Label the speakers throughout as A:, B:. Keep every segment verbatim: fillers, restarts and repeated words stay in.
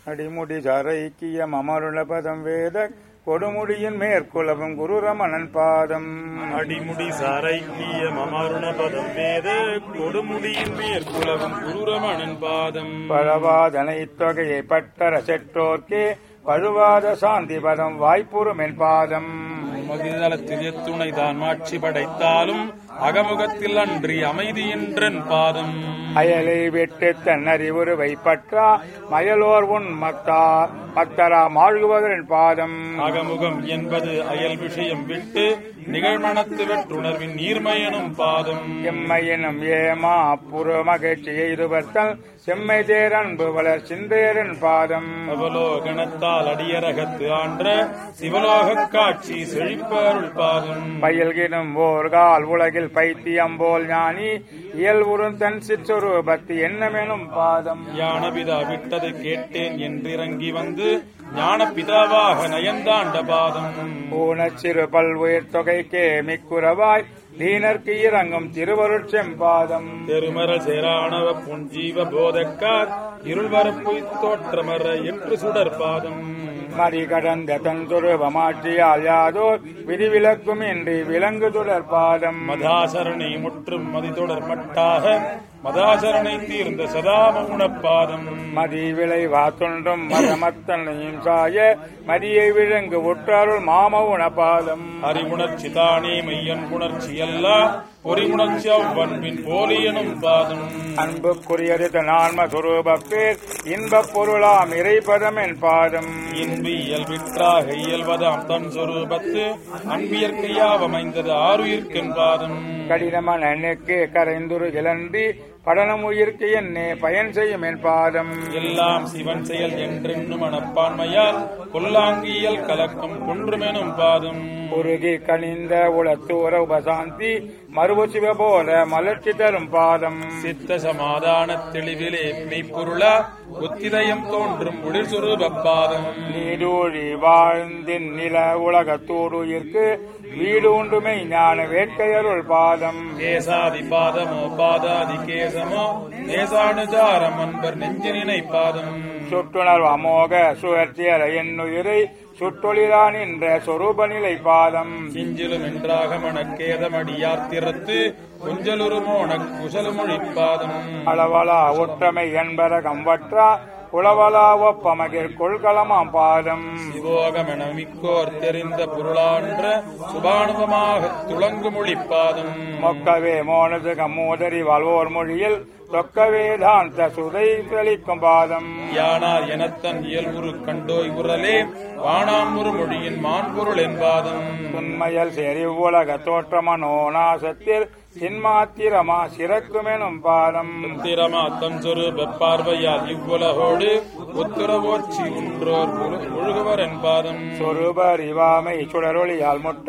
A: அடிமுடி சாரைக்கிய அமருள பதம் வேத கொடுமுடியின் மேற்குலவும் குரு ரமணன் பாதம்.
B: அடிமுடி சாரைக்கிய அமருண பதம் வேத கொடுமுடியின் மேற்குலவும் குரு ரமணன் பாதம்.
A: பழவாதனை தொகையை பட்டர செற்றோர்க்கே பழுவாத சாந்தி பதம் வாய்ப்புறுமென் பாதம்.
B: மகிழ்தளத்தில் எத்துணை தான் மாட்சி படைத்தாலும் அகமுகத்தில் அன்றி அமைதியின்றன் பாதம்.
A: அயலை விட்டு தன்னறிவுருவை பற்றா மயலோர் உன் மத்தா மத்தரா மாழ்குவதன் பாதம்.
B: அகமுகம் என்பது அயல் விஷயம் விட்டு நிகழ்மணத்து வெற்றுணர்வின் நீர்மையனும் பாதம்.
A: எம்மையினும் ஏமா புற மகிழ்ச்சி எய்துவர்த்தல் செம்மை தேர் அன்பு வளர் சிந்தையரன் பாதம்.
B: அவலோகணத்தால் அடியரகத்து ஆன்ற சிவலோக காட்சி செழிப்பருள் பாதம்.
A: பயில்கினும் ஓர்கால் உலகில் பைத்தியம் போல் ஞானி இயல்புறும் தன் சிற்றொருபத்தி என்னமெனும் பாதம்.
B: ஞானபிதா விட்டது கேட்டேன் என்றிறங்கி வந்து ஞான பிதாவாக நயந்தாண்ட பாதம்.
A: ஊனச்சிறு பல்வுயிர் தொகைக்கே மிக்குறவாய் தீனர்க்கு இறங்கும் திருவருட்செம்பாதம்.
B: தெருமர சேரானவ புஞ்சீவ போதக்கார் இருள்வரப்பு தோற்றமர எட்டு சுடர் பாதம்.
A: மறி கடந்த தன்துருவமாற்றியால் யாதோர் விதிவிலக்கும் இன்றி விலங்கு தொடர் பாதம்.
B: மதாசரணை முற்றும் மதி தொடர் மட்டாக மதாசரணை தீர்ந்த சதா மௌனப்பாதம்.
A: மதி விளைவா துன்றும் மதமத்தனையும் சாய மதியை விழுங்கு உற்றாருள் மாமவுன பாதம்.
B: அறிவுணர்ச்சி தானே மையன் புணர்ச்சி அல்ல பொறிவுணர்ச்சி அவ்வன்பின் போலியனும் பாதம்.
A: அன்புக்குரியது நான்ம சுரூப பேர் இன்பப் பொருளாம் இறைபதம் என் பாதம்.
B: இன்பு இயல்பிற்றாக இயல்வதாம் தன் சொரூபத்து அன்பியற்கையாவமைந்தது ஆறுயிர்க்கென் பாதம்.
A: கடினமன எண்ணுக்கு கரைந்துரு இழந்தி படனம் உயிர்க்கு என்னே பயன் செய்யும் என் பாதம்.
B: எல்லாம் சிவன் செயல் என்றென்னும் மனப்பான்மையால் கொல்லாங்கியல் கலக்கம் குன்றுமெனும் பாதம்.
A: உருகி கனிந்த உளத்தூர உபசாந்தி மறுபு சிவ போல மலர்ச்சி தரும் பாதம்.
B: சித்த சமாதான தெளிவிலே மெய்ப்பொருள உத்திதயம் தோன்றும் ஒளிர் சுரூப பாதம்.
A: நீடூழி வாழ்ந்தின் நில உலகத்தூடுயிர்க்கு வீடு உண்டுமை ஞான வேட்கையருள் பாதம்.
B: கேசாதி பாதமோ பாதாதி கேசமோ நேசானுசாரம் அன்பர் நெஞ்சினை பாதம்.
A: சுற்றுணர்வு அமோக சுழற்சியர என்னுயிரை சுட்டொளிரா நின்ற சொரூப நிலை பாதம்.
B: கிஞ்சிலும் என்றாக மணக்கேதமடியாத்திரத்து குஞ்சலுருமோன குசலுமொழி பாதம்.
A: அளவலா ஒற்றமை என்பர கம்பற்றா உளவலா ஒப்பமகிர் கொள்கலமாம் பாதம்.
B: சிவோகமென மிக்கோர் தெரிந்த பொருளான்ற சுபானுபமாக துளங்கு மொழி பாதம்.
A: மொக்கவே மோனது கம்மோதரி வாழ்வோர் மொழியில் தொக்கவேதாந்த சுதை தெளிக்கும் பாதம்.
B: யானார் எனத்தன் இயல்புரு கண்டோய் உரலே வானாம்புரு மொழியின் மான்பொருள் என்பாதம்.
A: உண்மையல் செறி உலக தோற்றமனோ நாசத்தில் சின்மாத்திரமா சிறக்குமெனும் பாதம்.
B: உத்திரமா தன் சொரூப பார்வையால் இவ்வுலகோடு உத்திரவோச்சி உன்றோர் ஒழுகுவர் என்பாதம்.
A: சொரூபர் இவாமை சுடரொளியால் முற்ற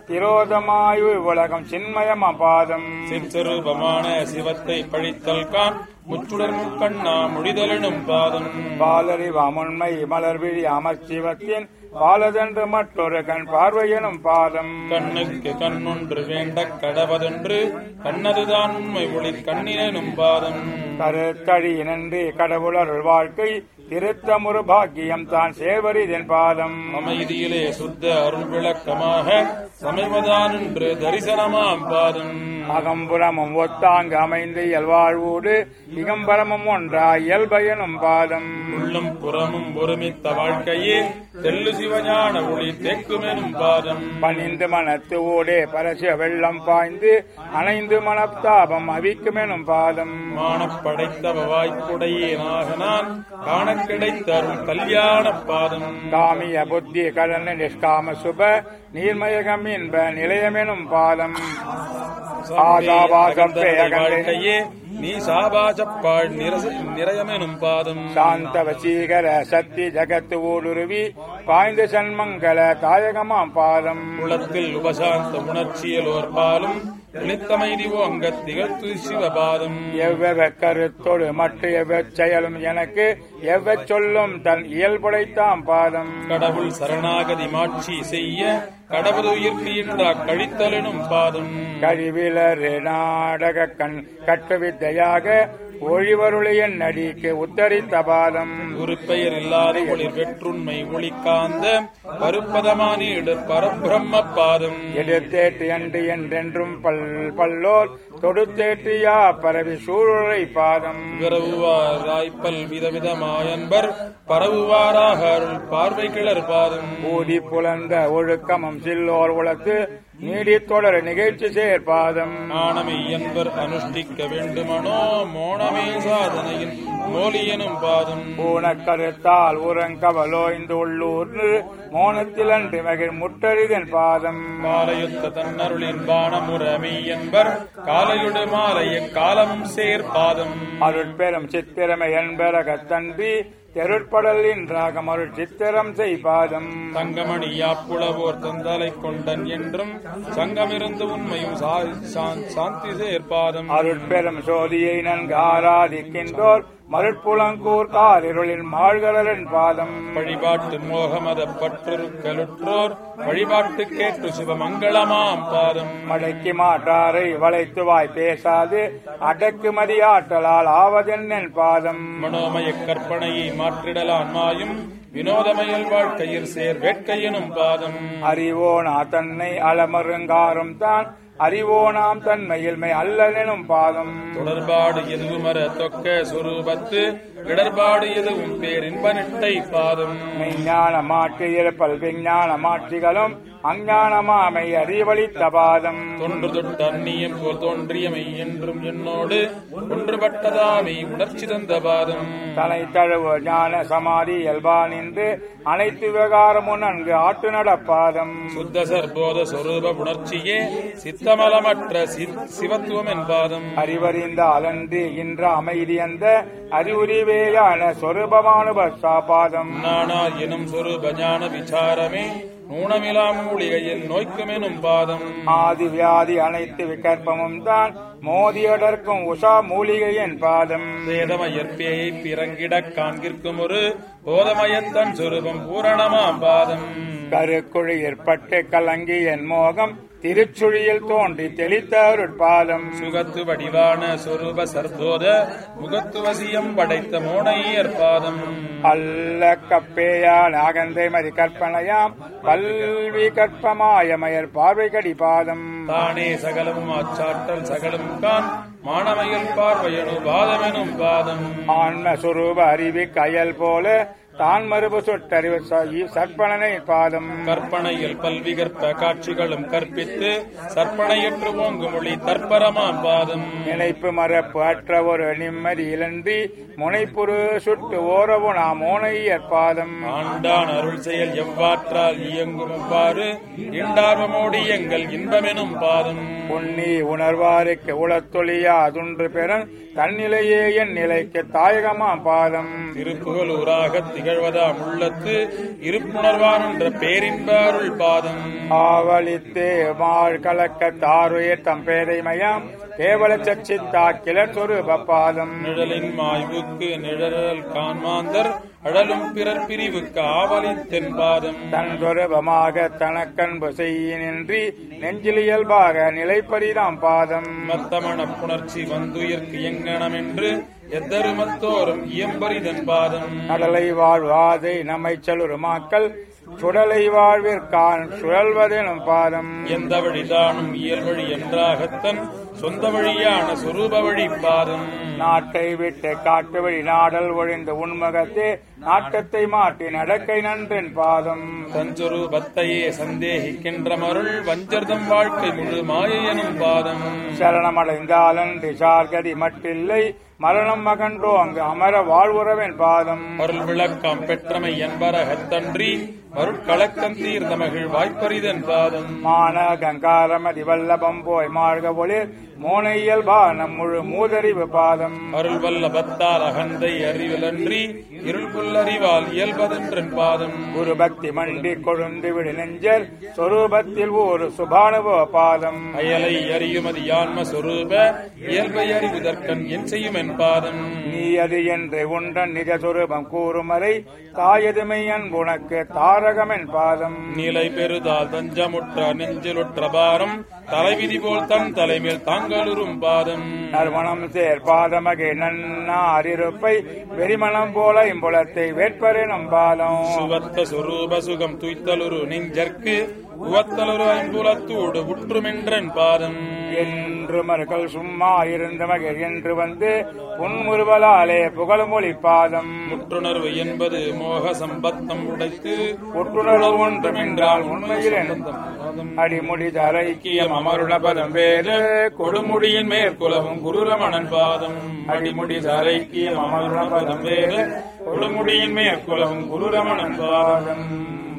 A: திரோதமாயு உலகம் சின்மயமா பாதம்.
B: சிற்சரூபமான சிவத்தை பழித்தல் கான் முச்சுடர் முக்கண்ணா முடிதலெனும் பாதம்.
A: பாலறிவா முன்மை மலர்விழி அமர்ச்சிவத்தின் பாலதென்று மற்றொரு கண் பார்வையெனும் பாதம்.
B: கண்ணுக்கு கண்ணொன்று வேண்ட கடவதென்று கண்ணதுதான் உண்மை ஒளி கண்ணினும் பாதம்.
A: கருத்தழி நன்றி கடவுளருள் வாழ்க்கை திருத்தமுறு பாக்கியம் தான் சேவரிதன் பாதம்.
B: அமைதியிலே சுத்த அருள் விளக்கமாக சமைவதான் என்று தரிசனமாம் பாதம்.
A: அகம்புறமும் ஒத்தாங்கு அமைந்து இயல்வாழ்வோடு இகம்பரமும் ஒன்றா இயல்பயனும் பாதம்.
B: உள்ளும் புறமும் ஒருமித்த வாழ்க்கையே தெல்லு சிவஞான ஒளி தேக்குமெனும் பாதம்.
A: பணிந்து மனத்து ஓடே பரசிய வெள்ளம் பாய்ந்து அணைந்து மனத்தாபம் அவிக்குமெனும் பாதம்.
B: மானப்படைத்தவ வாய்ப்புடையே நாக நான் காண கிடைத்த அருள் கல்யாண பாதம்.
A: காமிய புத்தி கடன நிஷ்காம சுப நீர்மயகம் என்ப நிலையமெனும் பாதம்.
B: வாழ்க்கையே நீ சாபாசப்பாள் நிறையமெனும் பாதம்.
A: சாந்த வசீகர சக்தி ஜகத்து ஊடுருவி பாய்ந்த சண்மங்கல தாயகமாம் பாதம்.
B: குளத்தில் உபசாந்த உணர்ச்சியலோர் பாலும் விழித்தமைதி ஓங்க திகழ்த்து சிவபாதம்.
A: எவ்வெவ கருத்தோடு மற்ற எவ்வ செயலும் எனக்கு எவ்வ சொல்லும் தன் இயல்புடைத்தாம் பாதம்.
B: கடவுள் சரணாகதி மாட்சி செய்ய கடவுள் உயிர்க்கு என்றா கழித்தலெனும் பாதம்.
A: கழிவிலரு நாடக கண் கட்டு வித்தையாக ஒழிவருளியன் நடிக்கு உத்தரித்த பாதம்
B: உருப்பெயர் இல்லாத ஒளிர் வெற்றுண்மை ஒளிக்காந்த பருப்பதமானீடு பரபிரம்ம பாதம்
A: எடுத்தேற்று அன்று என்றென்றும் பல் பல்லோர் தொடுத்தேற்றியா பரவி சூழலை பாதம்
B: விரவுவாராய்ப்பல் விதவிதமாயன்பர் பரவுவாராக அருள் பார்வை கிளர் பாதம்
A: ஊதி புலந்த ஒழுக்கமும் சில்லோர் உலத்து நீடி தொடர் நிகழ்ச்சி சேர்பாதம்
B: ஆனமை என்பர் அனுஷ்டிக்க வேண்டுமனோ மோனமே சாதனையின் மோலியனும் பாதம்
A: ஊனக்கருத்தால் உரங்கவலோ இந்த உள்ளூர் மோனத்தில் அன்று மகிழ் முட்டறிதன் பாதம்
B: மாலையுத்த தன்னருளின் பானமுறமை என்பர் காலையுடு மாலைய காலமும் சேர்பாதம்
A: அருட்பெரும் சித்திரமை என்பரகத்தன்றி தெருட்படல் இன்றாக மருள் சித்திரம் செய்பாதம்
B: தங்கமணியாப்புலவோர் தந்தலை கொண்டன் என்றும் சங்கமிருந்து உண்மையும் சாந்தி சேர்பாதம்
A: அருட்பெரும் சோதியை நன்கு ஆராதிக்கின்றோர் மருட்புலங்கூர் காரிருளின் மாழ்கரன் பாதம்
B: வழிபாட்டு மோகமத பற்றுருக்களுற்றோர் வழிபாட்டு கேட்டு சிவமங்களமாம் பாதம்
A: மடக்கி மாற்றாரை வளைத்து வாய் பேசாது அடக்குமதி ஆற்றலால் ஆவதென்னன் பாதம்
B: மனோமய கற்பனையை மாற்றிடலான் மாயும் வினோதமயல் வாழ்க்கையில் சேர் வேட்கையெனும் பாதம்
A: அறிவோனா தன்னை அலமருங்காரும் தான் அறிவோனாம் தன்மையில்மை அல்லனெனும் பாதம்
B: தொடர்பாடு எதுவுமர தொக்க சுரூபத்து இடர்பாடு எதுவும் பேரின்ப நிட்டை பாதம்
A: மெய்ஞான மாற்றி இருப்பல் விஞ்ஞான மாற்றிகளும் அஞ்ஞானமாமை அறிவளித்த பாதம்
B: தொன்று தொட்டு அந்நியம் போல் தோன்றியமை என்றும் என்னோடு ஒன்றுபட்டதாமை உணர்ச்சி தந்த பாதம்
A: தலை தழுவ ஞான சமாதி இயல்பா நின்று அனைத்து விவகாரமும் நன்கு ஆட்டு நடப்பாதம்
B: சுத்த சர்போத சொரூப உணர்ச்சியே சித்தமலமற்ற சிவத்துவம் என்பாதம்
A: அறிவறிந்த அலன்று இன்ற அமைதி அந்த அறிவுரிவேயான சொரூபமானுபா பாதம்
B: நானா எனும் சொரூப ஞான விசாரமே நூனமிலா மூலிகையில் நோய்க்குமெனும் பாதம்
A: ஆதி வியாதி அனைத்து விகற்பமும் தான் மோதியடர்க்கும் உஷா மூலிகையின் பாதம்
B: வேதமயற்பேயை பிறங்கிடக் காண்கிற்கும் ஒரு போதமயத்தன் சொரூபம் பூரணமாம் பாதம்
A: கருக்குழி ஏற்பட்டு கலங்கி என் மோகம் திருச்சுழியில் தோன்றி தெளித்தருட்பாதம்
B: சுகத்து வடிவான சொரூப சர்போத முகத்துவசியம் படைத்த மோனையர் பாதம்
A: அல்ல கப்பேயான் அகந்தை மதி கற்பனையாம் கல்வி கற்பமாயமயர் பார்வை கடி பாதம்
B: தானே சகலமும் அச்சாற்றல் சகலம் கான் மானமயல் பார்வையனு பாதமெனும் பாதம்
A: ஆன்ம சுரூப அறிவி கயல் போல தான் மறுபு சொட்டறிவு சற்பனை பாதம்
B: கற்பனையில் பல்வி கற்ப காட்சிகளும் கற்பித்து சற்பனையற்று ஓங்கு மொழி தற்பரமாம் பாதம்
A: நினைப்பு மரப்பு அற்ற ஒரு நிம்மதி இழந்தி முனைப்புறு சுட்டு ஓரவு நாம் ஓனையற் பாதம்
B: ஆண்டான் அருள் செயல் எவ்வாற்றால் இயங்கும் அவ்வாறு இண்டார்வமோடி எங்கள் இன்பமெனும் பாதம்
A: உன்னி உணர்வாருக்கு உளத்தொழியா துன்று பெறும் தன்னிலையே என் நிலைக்கு தாயகமாம் பாதம்
B: திருப்புகலூராக திகழ்வதாம் உள்ளத்து இருப்புணர்வான் என்ற பேரின்ப அருள் பாதம்
A: ஆவலித்து மாள் கலக்க தாருயர் தம் பேதைமயம் கேவல சச்சித்தா கிளர் சொரூப பாதம்
B: நிழலின் மாய்வுக்கு நிழல் கான்மாந்தர் அழலும் பிறர் பிரிவுக்கு ஆவலித்தென் பாதம்
A: தன் சொரூபமாக தனக்கன்பு செய்யினின்றி நெஞ்சில் இயல்பாக நிலைப்பரிதாம் பாதம்
B: மத்தமண புணர்ச்சி வந்துயிர்க்கு எங்கனம் என்று எத்தருமத்தோறும் இயம்பரிதன் பாதம்
A: கடலை வாழ்வாதை நம்மை செலுருமாக்கள் சுடலை வாழ்விற்கான் சுழல்வதெனும் பாதம்
B: எந்த வழிதானும் இயல்வழி என்றாகத்தன் சொந்த வழியான சுரூப வழி பாதம்
A: நாட்டை விட்டு காட்டு வழி நாடல் ஒழிந்த உண்மகத்தே நாட்டத்தை மாட்டி நடக்கை நன்றென் பாதம்
B: தஞ்சொரூபத்தையே சந்தேகிக்கின்ற மருள் வஞ்சர்தம் வாழ்க்கை முழு மாயெனும் பாதம்
A: சரணமடைந்தாலன்றி சார்கதி மட்டில்லை மரணம் மகன்றோ அங்கு அமர வாழ்வுறவன் பாதம்
B: அருள் விளக்கம் பெற்றமை என்பரகத்தன்றி மருட்கலக்கம் தீர்ந்த மகிழ் வாய்ப்பறிதன் பாதம்
A: மான கங்காரமதி வல்லபம் போய் மாழ்க ஒளிர் மோனை இயல்பா நம் முழு மூதறிவு பாதம்
B: அருள் வல்லபத்தால் அகந்தை அறிவிலன்றி இருள் புல்ல நல்லறிவால் இயல்பதென்றன் பாதம்
A: குரு பக்தி மண்டி கொழுந்து விடு நெஞ்சர் சொரூபத்தில் ஒரு சுபானுபவ பாதம்
B: அயலை அறியுமதி ஆன்ம சொரூப இயல்பை அறிவுதற்கண் என் செய்யும் என் பாதம்
A: நீ அது என்று உண்டன் நிஜ சொரூபம் கூறுமறை தாயதுமை அன்புனக்கு தாரகமென் பாதம்
B: நிலை பெறுதால் தஞ்சமுற்ற நெஞ்சிலுற்ற பாரம் தலைவிதி போல் தன் தலைமேல் தாங்களுரும் பாதம்
A: நறுமணம் சேர் பாதமகை நன்னா அறிருப்பை வெறிமணம் போல இம்புலத்தை வேட்பரெனும் பாலம்
B: சுவத்த சுரூப சுகம் துய்த்தலுரு நெஞ்சற்கு உவத்தலுரு ஐம்புலத்தூடு உற்றுமென்றன் பாதம்
A: என்று மறுகள் சும்மா இருந்த மகிழ் என்று வந்து புன்முறுவலாலே புகழ்மொழி பாதம்
B: முற்றுணர்வு என்பது மோக சம்பத்தம் உடைத்து
A: ஒற்றுணர்வு ஒன்றும் என்றால் உண்மையில் அடிமுடி தரைக்கியம் அமருள பதம் வேறு
B: கொடுமுடியின் மேற்குலவும் குருரமணன் பாதம் அடிமுடி தரைக்கியம் அமருள பதம் வேறு கொடுமுடியின் மேற்குலவும் குருரமணன் பாதம்